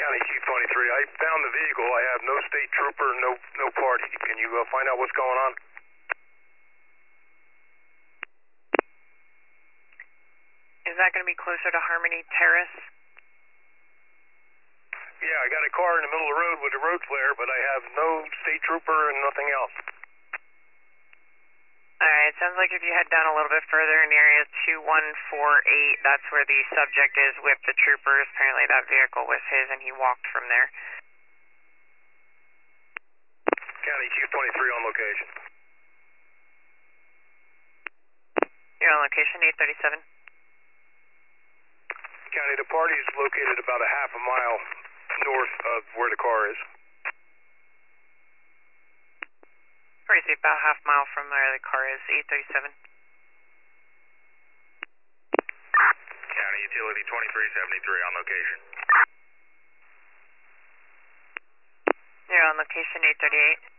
County Chief 23, I found the vehicle. I have no state trooper, no party. Can you find out what's going on? Is that going to be closer to Harmony Terrace? Yeah, I got a car in the middle of the road with a road flare, but I have no state trooper and nothing else. Alright, it sounds like if you head down a little bit further in area 2148, that's where the subject is with the troopers. Apparently that vehicle was his and he walked from there. County Chief 23 on location. You're on location, 837. County, the party is located about a half a mile north of where the car is. Pretty safe, about half mile from where the car is, 837. County Utility 2373 on location. You're on location, 838.